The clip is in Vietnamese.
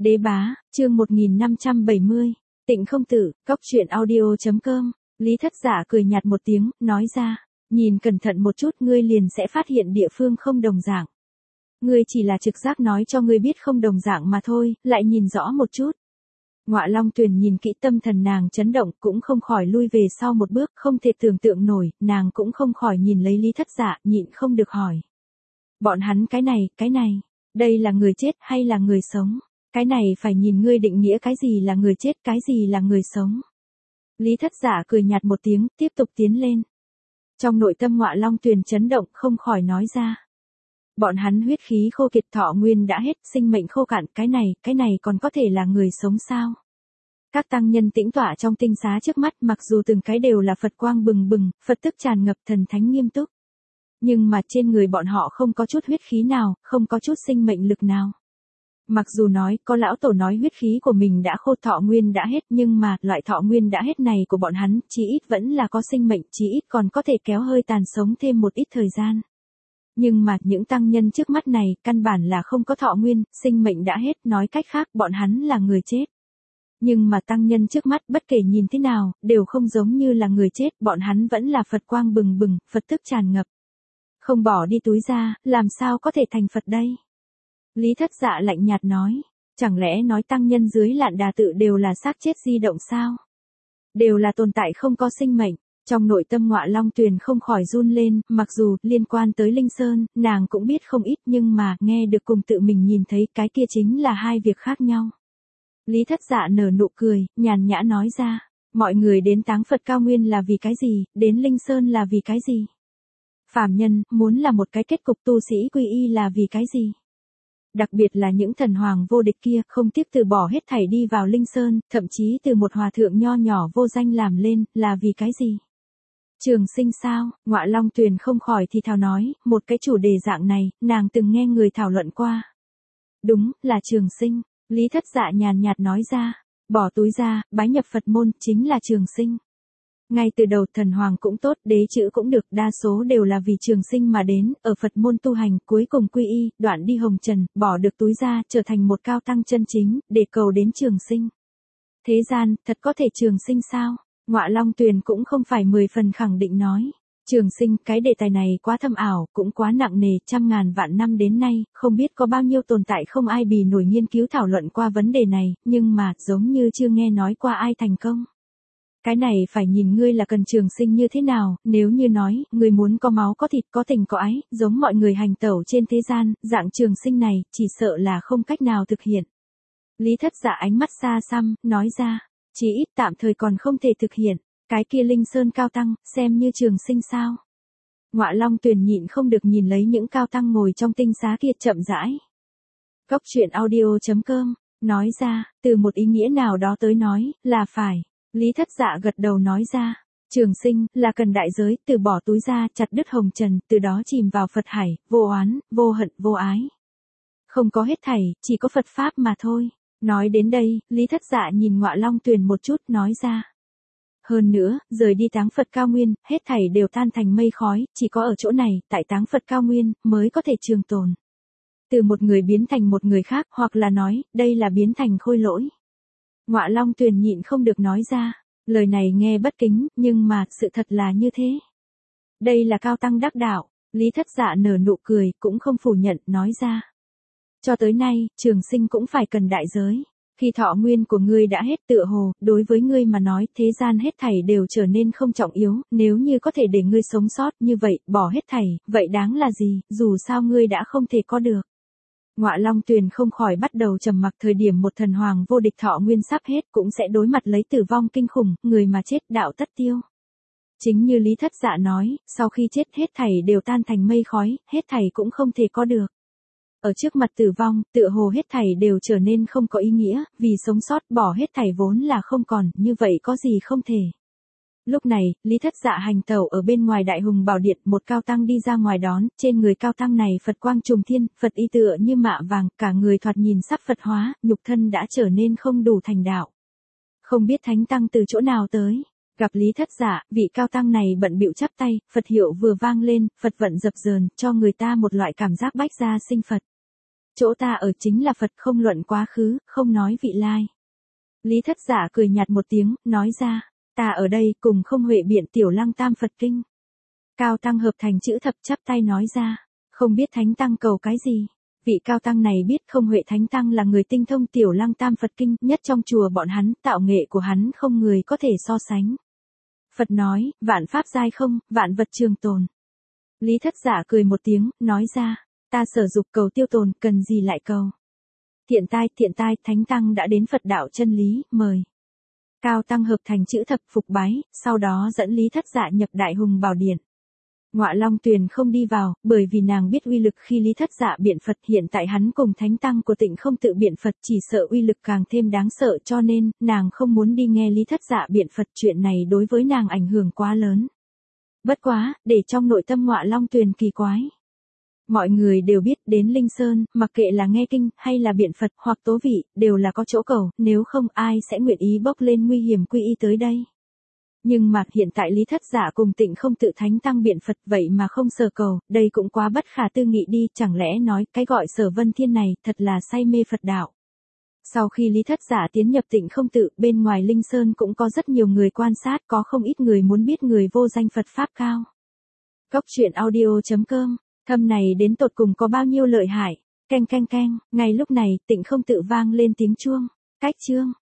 Đế bá, chương 1570, Tịnh không tử, cóc truyện audio.com, Lý Thất Giả cười nhạt một tiếng, nói ra, nhìn cẩn thận một chút ngươi liền sẽ phát hiện địa phương không đồng dạng. Ngươi chỉ là trực giác nói cho ngươi biết không đồng dạng mà thôi, lại nhìn rõ một chút. Ngọa Long Tuyền nhìn kỹ tâm thần nàng chấn động cũng không khỏi lui về sau một bước, không thể tưởng tượng nổi, nàng cũng không khỏi nhìn lấy Lý Thất Giả, nhịn không được hỏi. Bọn hắn cái này, đây là người chết hay là người sống? Cái này phải nhìn ngươi định nghĩa cái gì là người chết, cái gì là người sống. Lý Thất Giả cười nhạt một tiếng, tiếp tục tiến lên. Trong nội tâm Ngọa Long Tuyền chấn động không khỏi nói ra. Bọn hắn huyết khí khô kiệt thọ nguyên đã hết, sinh mệnh khô cạn, cái này còn có thể là người sống sao? Các tăng nhân tĩnh tọa trong tinh xá trước mắt mặc dù từng cái đều là Phật quang bừng bừng, Phật tức tràn ngập thần thánh nghiêm túc. Nhưng mà trên người bọn họ không có chút huyết khí nào, không có chút sinh mệnh lực nào. Mặc dù nói, có lão tổ nói huyết khí của mình đã khô thọ nguyên đã hết nhưng mà, loại thọ nguyên đã hết này của bọn hắn, chí ít vẫn là có sinh mệnh, chí ít còn có thể kéo hơi tàn sống thêm một ít thời gian. Nhưng mà, những tăng nhân trước mắt này, căn bản là không có thọ nguyên, sinh mệnh đã hết, nói cách khác, bọn hắn là người chết. Nhưng mà tăng nhân trước mắt bất kể nhìn thế nào, đều không giống như là người chết, bọn hắn vẫn là Phật quang bừng bừng, Phật tức tràn ngập. Không bỏ đi túi ra, làm sao có thể thành Phật đây? Lý Thất Dạ lạnh nhạt nói, chẳng lẽ nói tăng nhân dưới Lạn Đà tự đều là xác chết di động sao? Đều là tồn tại không có sinh mệnh. Trong nội tâm Ngọa Long Tuyền không khỏi run lên, mặc dù liên quan tới Linh Sơn, nàng cũng biết không ít nhưng mà nghe được cùng tự mình nhìn thấy cái kia chính là hai việc khác nhau. Lý Thất Dạ nở nụ cười, nhàn nhã nói ra, mọi người đến táng Phật cao nguyên là vì cái gì, đến Linh Sơn là vì cái gì? Phàm nhân, muốn là một cái kết cục tu sĩ quy y là vì cái gì? Đặc biệt là những thần hoàng vô địch kia, không tiếc từ bỏ hết thảy đi vào Linh Sơn, thậm chí từ một hòa thượng nho nhỏ vô danh làm lên, là vì cái gì? Trường sinh sao? Ngọa Long Tuyền không khỏi thì thào nói, một cái chủ đề dạng này, nàng từng nghe người thảo luận qua. Đúng, là trường sinh. Lý Thất Dạ nhàn nhạt nói ra, bỏ túi ra, bái nhập Phật môn, chính là trường sinh. Ngay từ đầu thần hoàng cũng tốt, đế chữ cũng được, đa số đều là vì trường sinh mà đến, ở Phật môn tu hành, cuối cùng quy y, đoạn đi hồng trần, bỏ được túi ra, trở thành một cao tăng chân chính, để cầu đến trường sinh. Thế gian, thật có thể trường sinh sao? Ngọa Long Tuyền cũng không phải 10 phần khẳng định nói. Trường sinh, cái đề tài này quá thâm ảo, cũng quá nặng nề, trăm ngàn vạn năm đến nay, không biết có bao nhiêu tồn tại không ai bì nổi nghiên cứu thảo luận qua vấn đề này, nhưng mà, giống như chưa nghe nói qua ai thành công. Cái này phải nhìn ngươi là cần trường sinh như thế nào, nếu như nói, ngươi muốn có máu có thịt có tình có ái, giống mọi người hành tẩu trên thế gian, dạng trường sinh này, chỉ sợ là không cách nào thực hiện. Lý Thất Dạ ánh mắt xa xăm, nói ra, chỉ ít tạm thời còn không thể thực hiện, cái kia Linh Sơn cao tăng, xem như trường sinh sao. Ngọa Long Tuyền nhịn không được nhìn lấy những cao tăng ngồi trong tinh xá kia chậm rãi. Cóc truyện audio.com, nói ra, từ một ý nghĩa nào đó tới nói, là phải. Lý Thất Dạ gật đầu nói ra, trường sinh, là cần đại giới, từ bỏ túi ra, chặt đứt hồng trần, từ đó chìm vào Phật hải, vô oán, vô hận, vô ái. Không có hết thảy, chỉ có Phật Pháp mà thôi. Nói đến đây, Lý Thất Dạ nhìn Ngọa Long Tuyền một chút, nói ra. Hơn nữa, rời đi táng Phật cao nguyên, hết thảy đều tan thành mây khói, chỉ có ở chỗ này, tại táng Phật cao nguyên, mới có thể trường tồn. Từ một người biến thành một người khác, hoặc là nói, đây là biến thành khôi lỗi. Ngọa Long Tuyền nhịn không được nói ra, lời này nghe bất kính, nhưng mà, sự thật là như thế. Đây là cao tăng đắc đạo, Lý Thất Dạ nở nụ cười, cũng không phủ nhận, nói ra. Cho tới nay, trường sinh cũng phải cần đại giới. Khi thọ nguyên của ngươi đã hết tựa hồ, đối với ngươi mà nói, thế gian hết thảy đều trở nên không trọng yếu, nếu như có thể để ngươi sống sót như vậy, bỏ hết thảy, vậy đáng là gì, dù sao ngươi đã không thể có được. Ngọa Long Tuyền không khỏi bắt đầu trầm mặc thời điểm một thần hoàng vô địch thọ nguyên sắp hết cũng sẽ đối mặt lấy tử vong kinh khủng, người mà chết đạo tất tiêu. Chính như Lý Thất Dạ nói, sau khi chết hết thảy đều tan thành mây khói, hết thảy cũng không thể có được. Ở trước mặt tử vong, tựa hồ hết thảy đều trở nên không có ý nghĩa, vì sống sót bỏ hết thảy vốn là không còn, như vậy có gì không thể. Lúc này, Lý Thất Dạ hành tẩu ở bên ngoài Đại Hùng Bảo Điện, một cao tăng đi ra ngoài đón, trên người cao tăng này Phật quang trùng thiên, Phật y tựa như mạ vàng, cả người thoạt nhìn sắp Phật hóa, nhục thân đã trở nên không đủ thành đạo. Không biết thánh tăng từ chỗ nào tới. Gặp Lý Thất Dạ, vị cao tăng này bận bịu chắp tay, Phật hiệu vừa vang lên, Phật vận dập dờn, cho người ta một loại cảm giác bách gia sinh Phật. chỗ ta ở chính là Phật, không luận quá khứ, không nói vị lai. Lý Thất Giả cười nhạt một tiếng, nói ra, ta ở đây cùng không huệ biện Tiểu Lăng Tam Phật Kinh. Cao Tăng hợp thành chữ thập chắp tay nói ra, không biết Thánh Tăng cầu cái gì. Vị Cao Tăng này biết không huệ Thánh Tăng là người tinh thông Tiểu Lăng Tam Phật Kinh nhất trong chùa bọn hắn, tạo nghệ của hắn không người có thể so sánh. Phật nói, vạn pháp giai không, vạn vật trường tồn. Lý Thất Giả cười một tiếng, nói ra, ta sở dục cầu tiêu tồn, cần gì lại cầu. Thiện tai, Thánh Tăng đã đến Phật đạo chân lý, mời. Cao Tăng hợp thành chữ thập phục bái, sau đó dẫn Lý Thất Giả nhập Đại Hùng Bảo Điện. Ngọa Long Tuyền không đi vào, bởi vì nàng biết uy lực khi Lý Thất Giả biện Phật, hiện tại hắn cùng Thánh Tăng của Tịnh Không Tự biện Phật chỉ sợ uy lực càng thêm đáng sợ, cho nên, nàng không muốn đi nghe Lý Thất Giả biện Phật, chuyện này đối với nàng ảnh hưởng quá lớn. Bất quá, để trong nội tâm Ngọa Long Tuyền kỳ quái. Mọi người đều biết đến Linh Sơn, mặc kệ là nghe kinh, hay là biện Phật, hoặc tố vị, đều là có chỗ cầu, nếu không ai sẽ nguyện ý bốc lên nguy hiểm quy y tới đây. Nhưng mà hiện tại Lý Thất Giả cùng Tịnh Không Tự Thánh Tăng biện Phật vậy mà không sở cầu, đây cũng quá bất khả tư nghị đi, chẳng lẽ nói cái gọi Sở Vân Thiên này thật là say mê Phật đạo. Sau khi Lý Thất Giả tiến nhập Tịnh Không Tự, bên ngoài Linh Sơn cũng có rất nhiều người quan sát, có không ít người muốn biết người vô danh Phật Pháp cao. Cốc truyện audio.com, thâm này đến tột cùng có bao nhiêu lợi hại, canh, ngay lúc này Tịnh Không Tự vang lên tiếng chuông, cách chương.